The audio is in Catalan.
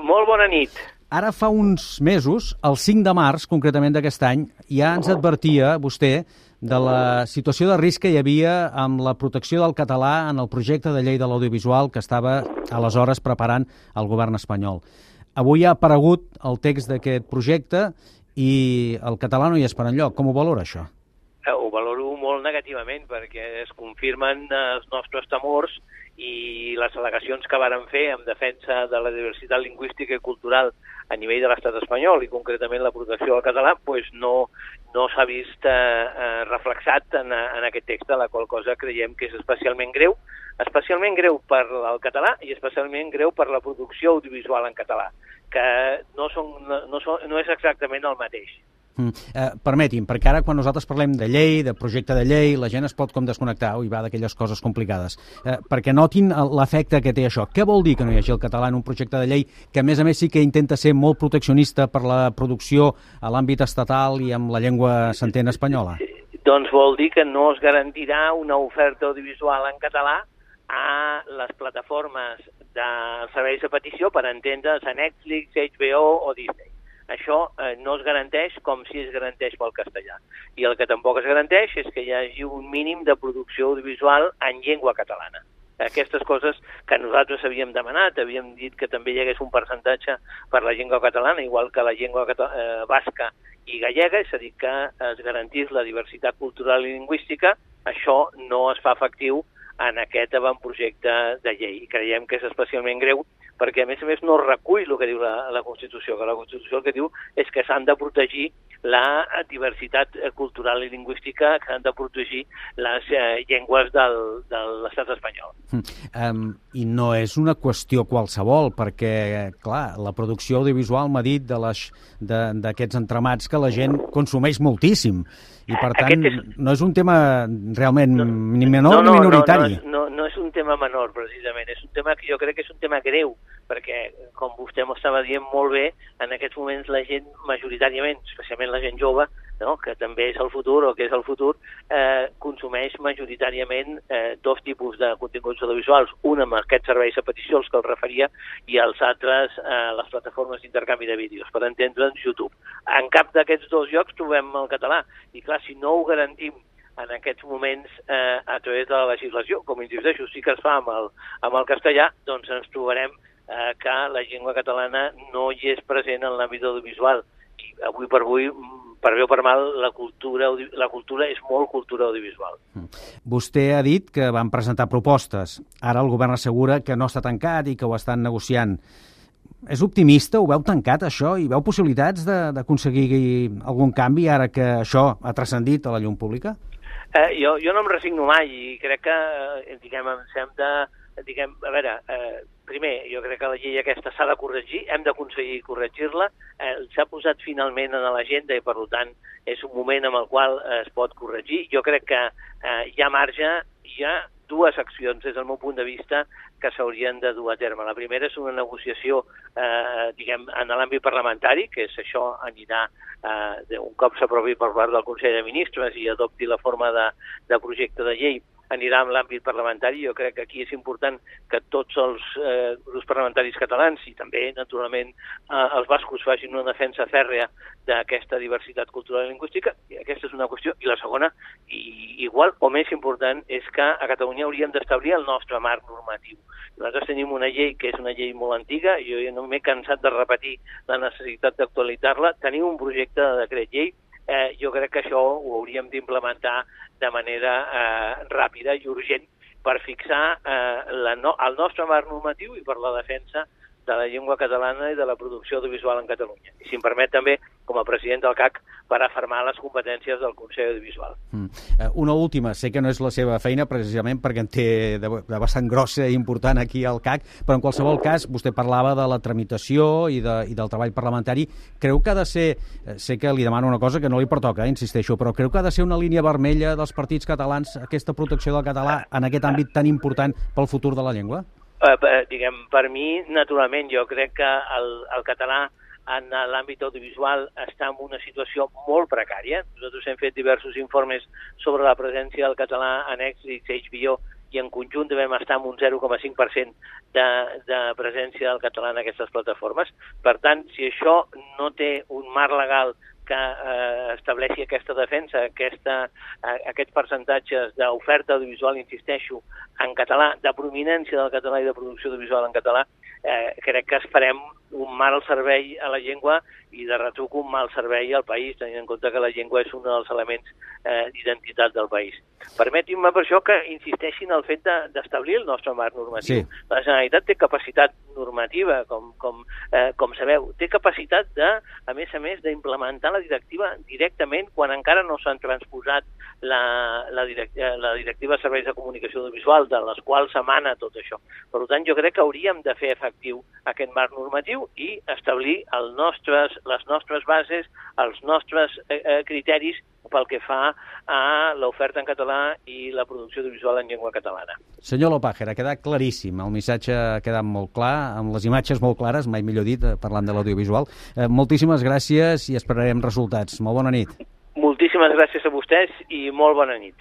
Molt bona nit. Ara fa uns mesos, el 5 de març, concretament d'aquest any, ja ens advertia vostè de la situació de risc que hi havia amb la protecció del català en el projecte de llei de l'audiovisual que estava aleshores preparant el govern espanyol. Avui ha aparegut el text d'aquest projecte i el català no hi és per enlloc. Com ho valora, això? Ho valoro molt negativament perquè es confirmen els nostres temors i les al·legacions que varen fer en defensa de la diversitat lingüística i cultural a nivell de l'estat espanyol i concretament la protecció del català no s'ha vist reflexat en aquest text, la qual cosa creiem que és especialment greu per al català i especialment greu per la producció audiovisual en català, que no és exactament el mateix. Permeti'm, perquè ara quan nosaltres parlem de llei, de projecte de llei, la gent es pot com desconnectar, va d'aquelles coses complicades, perquè notin l'efecte que té això. Què vol dir que no hi hagi el català en un projecte de llei que a més sí que intenta ser molt proteccionista per la producció a l'àmbit estatal i amb la llengua s'entén espanyola? Doncs vol dir que no es garantirà una oferta audiovisual en català a les plataformes dels serveis de petició, per entendre's, a Netflix, HBO o Disney. Això no es garanteix com si es garanteix pel castellà. I el que tampoc es garanteix és que hi hagi un mínim de producció audiovisual en llengua catalana. Aquestes coses que nosaltres havíem demanat, havíem dit que també hi hagués un percentatge per la llengua catalana, igual que la llengua basca i gallega, és a dir, que es garantís la diversitat cultural i lingüística. Això no es fa efectiu en aquest avantprojecte de llei. Creiem que és especialment greu perquè, a més no recull el que diu la Constitució, que la Constitució el que diu és que s'han de protegir la diversitat cultural i lingüística, que s'han de protegir les llengües de l'estat espanyol. I no és una qüestió qualsevol, perquè, clar, la producció audiovisual m'ha dit d'aquests entramats que la gent consumeix moltíssim, i per tant no és un tema realment ni menor ni minoritari. No és un tema menor, precisament. És un tema que jo crec que és un tema greu, perquè, com vostè m'estava dient molt bé, en aquests moments la gent majoritàriament, especialment la gent jove, que també és el futur o que és el futur, consumeix majoritàriament dos tipus de continguts audiovisuals. Un amb aquests serveis a petició, els que els referia, i els altres les plataformes d'intercanvi de vídeos, per entendre'ns, YouTube. En cap d'aquests dos llocs trobem el català. I clar, si no ho garantim en aquests moments a través de la legislació, com insisteixo, sí que es fa amb el castellà, doncs ens trobarem que la llengua catalana no hi és present en l'àmbit audiovisual. I avui per avui, per bé o per mal, la cultura és molt cultura audiovisual. Vostè ha dit que van presentar propostes. Ara el govern assegura que no està tancat i que ho estan negociant. És optimista? Ho veu tancat, això? I veu possibilitats d'aconseguir algun canvi ara que això ha transcendit a la llum pública? Jo no em resigno mai i crec que, primer, jo crec que la llei aquesta s'ha de corregir, hem d'aconseguir corregir-la, s'ha posat finalment en l'agenda i, per tant, és un moment en el qual es pot corregir. Jo crec que hi ha marge, hi ha dues accions, des del meu punt de vista, que s'haurien de dur a terme. La primera és una negociació, en l'àmbit parlamentari, que és això anirà, un cop s'aprovi per part del Consell de Ministres i adopti la forma de projecte de llei, anirà en l'àmbit parlamentari. Jo crec que aquí és important que tots els grups parlamentaris catalans i també, naturalment, els bascos facin una defensa fèrrea d'aquesta diversitat cultural i lingüística. I aquesta és una qüestió. I la segona, i igual o més important, és que a Catalunya hauríem d'establir el nostre marc normatiu. Nosaltres tenim una llei que és una llei molt antiga, jo ja no m'he cansat de repetir la necessitat d'actualitzar-la. Tenim un projecte de decret llei. Jo crec que això ho hauríem d'implementar de manera ràpida i urgent per fixar el nostre marc normatiu i per la defensa de la llengua catalana i de la producció audiovisual en Catalunya. I si em permet també, com a president del CAC, per afermar les competències del Consell Audiovisual. Una última, sé que no és la seva feina precisament perquè en té de bastant grossa i important aquí al CAC, però en qualsevol cas vostè parlava de la tramitació i del treball parlamentari. Creu que ha de ser, sé que li demano una cosa que no li pertoca, insisteixo, però creu que ha de ser una línia vermella dels partits catalans aquesta protecció del català en aquest àmbit tan important pel futur de la llengua? Per mi, naturalment, jo crec que el català en l'àmbit audiovisual està en una situació molt precària. Nosaltres hem fet diversos informes sobre la presència del català a Netflix, HBO i en conjunt devem estar amb un 0,5% de presència del català en aquestes plataformes. Per tant, si això no té un marc legal que estableixi aquesta defensa, aquests percentatges d'oferta audiovisual, insisteixo, en català, de prominència del català i de producció audiovisual en català, crec que farem un mal servei a la llengua i de retruc un mal servei al país, tenint en compte que la llengua és un dels elements d'identitat del país. Permetin-me per això que insisteixi en el fet d'establir el nostre marc normatiu. Sí. La Generalitat té capacitat normativa, com sabeu, té capacitat a més, d'implementar la directiva directament quan encara no s'han transposat la directiva de serveis de comunicació audiovisual, de les quals s'emana tot això. Per tant, jo crec que hauríem de fer efectiu aquest marc normatiu i establir les nostres bases, els nostres criteris pel que fa a l'oferta en català i la producció audiovisual en llengua catalana. Senyor Lopàger, ha quedat claríssim. El missatge ha quedat molt clar, amb les imatges molt clares, mai millor dit, parlant de l'audiovisual. Moltíssimes gràcies i esperarem resultats. Molt bona nit. Moltíssimes gràcies a vostès i molt bona nit.